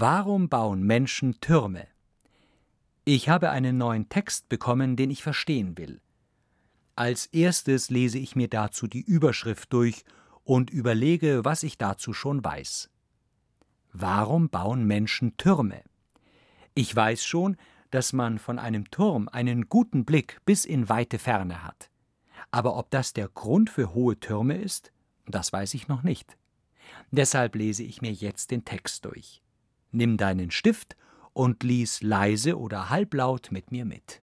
Warum bauen Menschen Türme? Ich habe einen neuen Text bekommen, den ich verstehen will. Als erstes lese ich mir dazu die Überschrift durch und überlege, was ich dazu schon weiß. Warum bauen Menschen Türme? Ich weiß schon, dass man von einem Turm einen guten Blick bis in weite Ferne hat. Aber ob das der Grund für hohe Türme ist, das weiß ich noch nicht. Deshalb lese ich mir jetzt den Text durch. Nimm deinen Stift und lies leise oder halblaut mit mir mit.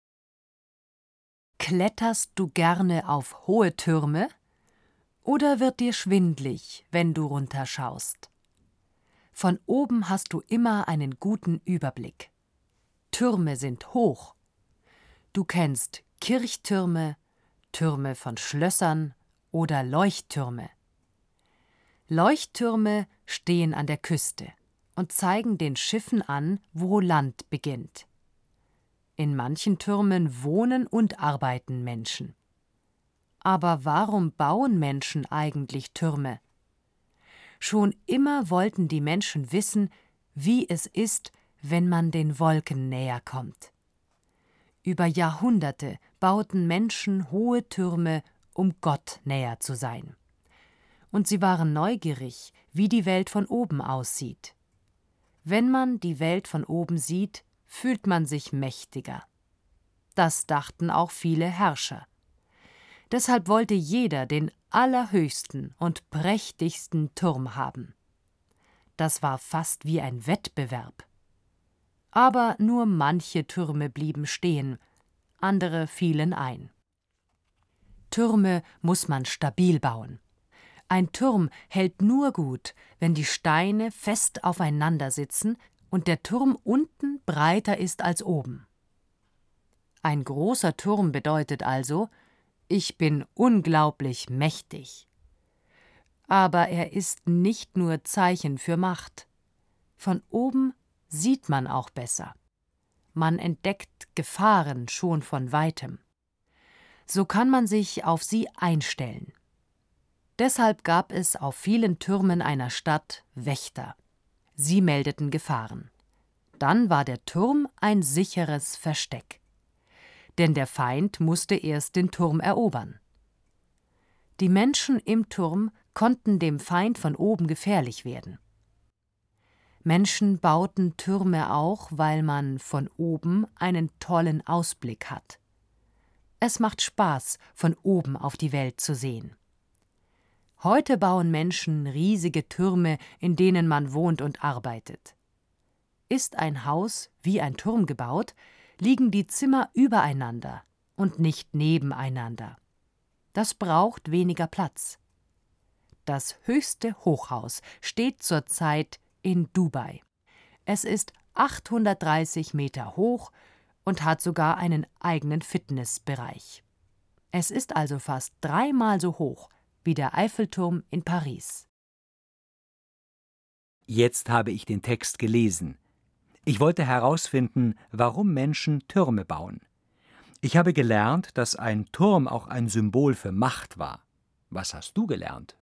Kletterst du gerne auf hohe Türme? Oder wird dir schwindlig, wenn du runterschaust? Von oben hast du immer einen guten Überblick. Türme sind hoch. Du kennst Kirchtürme, Türme von Schlössern oder Leuchttürme. Leuchttürme stehen an der Küste und zeigen den Schiffen an, wo Land beginnt. In manchen Türmen wohnen und arbeiten Menschen. Aber warum bauen Menschen eigentlich Türme? Schon immer wollten die Menschen wissen, wie es ist, wenn man den Wolken näher kommt. Über Jahrhunderte bauten Menschen hohe Türme, um Gott näher zu sein. Und sie waren neugierig, wie die Welt von oben aussieht. Wenn man die Welt von oben sieht, fühlt man sich mächtiger. Das dachten auch viele Herrscher. Deshalb wollte jeder den allerhöchsten und prächtigsten Turm haben. Das war fast wie ein Wettbewerb. Aber nur manche Türme blieben stehen, andere fielen ein. Türme muss man stabil bauen. Ein Turm hält nur gut, wenn die Steine fest aufeinander sitzen und der Turm unten breiter ist als oben. Ein großer Turm bedeutet also, ich bin unglaublich mächtig. Aber er ist nicht nur Zeichen für Macht. Von oben sieht man auch besser. Man entdeckt Gefahren schon von weitem. So kann man sich auf sie einstellen. Deshalb gab es auf vielen Türmen einer Stadt Wächter. Sie meldeten Gefahren. Dann war der Turm ein sicheres Versteck. Denn der Feind musste erst den Turm erobern. Die Menschen im Turm konnten dem Feind von oben gefährlich werden. Menschen bauten Türme auch, weil man von oben einen tollen Ausblick hat. Es macht Spaß, von oben auf die Welt zu sehen. Heute bauen Menschen riesige Türme, in denen man wohnt und arbeitet. Ist ein Haus wie ein Turm gebaut, liegen die Zimmer übereinander und nicht nebeneinander. Das braucht weniger Platz. Das höchste Hochhaus steht zurzeit in Dubai. Es ist 830 Meter hoch und hat sogar einen eigenen Fitnessbereich. Es ist also fast 3-mal so hoch wie der Eiffelturm in Paris. Jetzt habe ich den Text gelesen. Ich wollte herausfinden, warum Menschen Türme bauen. Ich habe gelernt, dass ein Turm auch ein Symbol für Macht war. Was hast du gelernt?